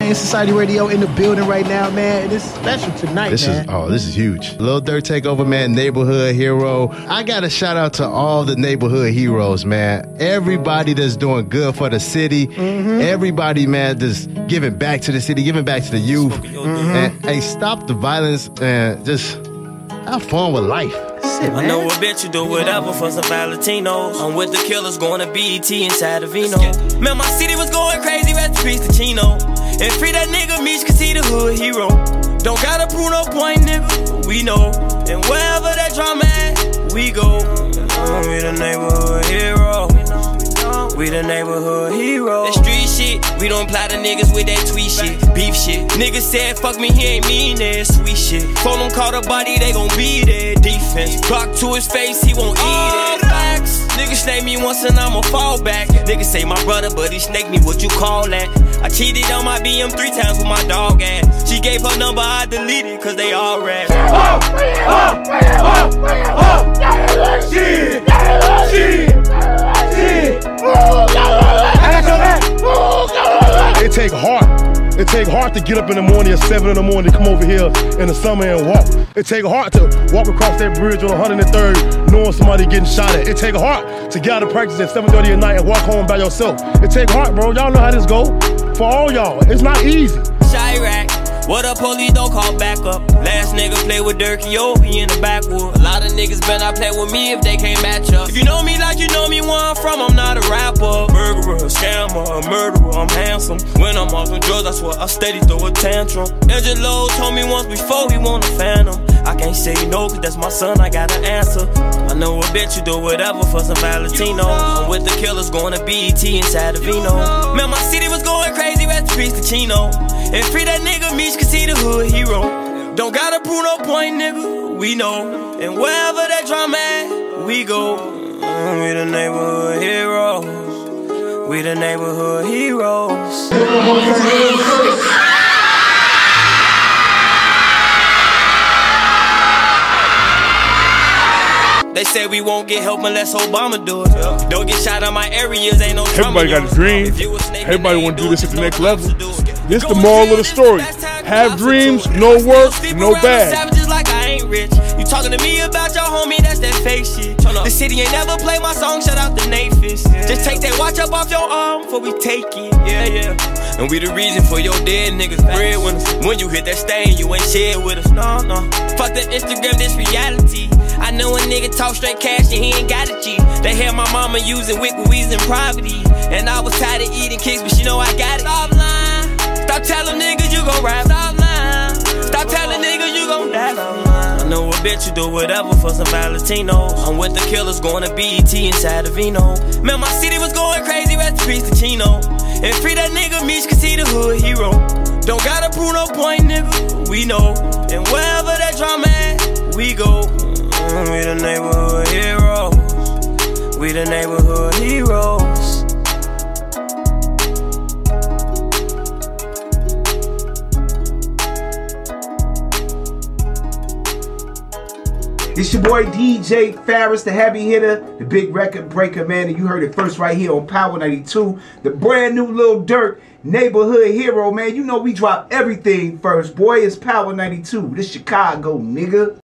man. Society Radio in the building right now, man. And it's special tonight, man. This is huge. Lil Durk Takeover, man. Neighborhood hero. I got to shout out to all the neighborhood heroes, man. Everybody that's doing good for the city. Mm-hmm. Everybody, man, just giving back to the city, giving back to the youth. Mm-hmm. And hey, stop the violence and just have fun with life. I know a bitch you do whatever for some Valentinos. I'm with the killers going to BET inside of Vino. Man, my city was going crazy, rest in peace to Chino. And free that nigga Meech, cause he the hood hero. Don't gotta prove no point, nigga, we know. And wherever that drama at, we go. We the neighborhood hero. We the neighborhood hero. That street shit, we don't apply to niggas with that tweet shit. Beef shit. Niggas said fuck me, he ain't mean that sweet shit. Phone them caught a body, they gon' be there. Defense. Block to his face, he won't eat it. Facts. Niggas snake me once and I'ma fall back. Niggas say my brother, but he snake me, what you call that? I cheated on my BM 3 times with my dog ass. She gave her number, I deleted, cause they all rap. It take heart. It take heart to get up in the morning at 7 in the morning to come over here in the summer and walk. It take heart to walk across that bridge on 103rd knowing somebody getting shot at. It take heart to get out of practice at 7:30 at night and walk home by yourself. It take heart, bro. Y'all know how this go. For all y'all, it's not easy. Chirac. What up, police, don't call back up. Last nigga play with Durky, he in the backwood. A lot of niggas better not play with me if they can't match up. If you know me like you know me where I'm from, I'm not a rapper. Murderer, a scammer, a murderer, I'm handsome. When I'm off the drugs, I swear I steady throw a tantrum. Angelo told me once before he want a phantom. I can't say no, cause that's my son, I gotta answer. I know a bitch you do whatever for some Valentino. I'm with the killers going to BET inside of Vino. Man, my city was going crazy, rest in peace to Chino. And free that nigga Meech, cause he the hood hero. Don't gotta prove no point, nigga, we know. And wherever that drama at, we go. We the neighborhood heroes. We the neighborhood heroes. They say we won't get help unless Obama do it. Don't get shot on my areas, ain't no drama. Everybody got a dream. Everybody want to do this at the next level. This the moral of the story. Have dreams, no work, no bag. Savages like I ain't rich. You talking to me about your homie, that's that fake shit. The city ain't never played my song, shout out to Naphis. Just take that watch up off your arm before we take it. Yeah. And we the reason for your dead niggas breadwinners. When you hit that stain, you ain't share with us. No. Fuck that Instagram, this reality. I know a nigga talk straight cash and he ain't got a G. They had my mama using wick with weeds and poverty. And I was tired of eating kicks, but she know I got it. Stop lying. Stop telling niggas you gon' rap. Stop lying. Stop telling niggas you gon' die. I know a bitch you do whatever for some Valentinos. I'm with the killers going to BET inside of Vino. Man, my city was going crazy, rest in peace to Chino. And free that nigga Meech, cause he the hood hero. Don't gotta prove no point, nigga, we know. And wherever that drama at, we go. We the neighborhood heroes. We the neighborhood heroes. It's your boy DJ Farris, the heavy hitter, the big record breaker, man. And you heard it first right here on Power 92. The brand new Lil Durk, neighborhood hero, man. You know we drop everything first. Boy, it's Power 92. This Chicago, nigga.